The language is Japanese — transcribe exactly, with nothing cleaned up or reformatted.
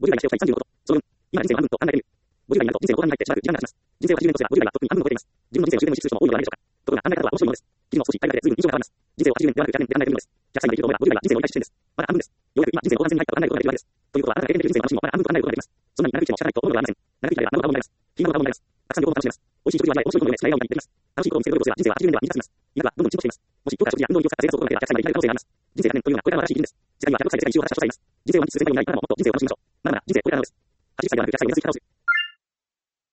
ごじゅう代がしておきたいさんじゅうのこと。そのよん、今人生の半分と考えてみる。ごじゅう代になると人生後半に入ってしばらく時間が経ちます。人生ははちじゅうねんとすればごじゅう代はとっくに半分を超えています。自分の人生を終電に支出する人も多いのではないでしょうか。ところが考え方は面白いものです。記事も少し大概で随分印象が変わります。人生をはちじゅうねんではなくひゃくねんで考えているのです。ひゃくさいまで生きると思えばごじゅう代は人生の折り返し地点です。まだ半分です。ようやく今人生の後半戦に入ったと考えることができるわけです。ということはあなたが経験できる人生の話もまだ半分と考えることができます。そんなに長く生きても仕方ないと思うのではありません。長く生きたればなお顔も見られます。金額も顔も見られます。たくさん旅行も楽しめます。美味しい食事を味わえ面白いことで使い合うようになります。楽しいことを見つける努力をすれば人生ははちじゅうねんでは短くなります。医学はどんどん進歩しています。もしどうか食事や運動に気を使った生活を心がければひゃくさいまで生きられる可能性があります。人生ひゃくねんというのはこれからの新しい基準です。世界にはひゃくろくさいで世界一周を果たした人がいます。人生を満喫する世界をないあなたももっと人生を楽しみましょう。まだまだ人生これからなのです。はちじゅっさいではなくひゃくさいを目指す生き方をする。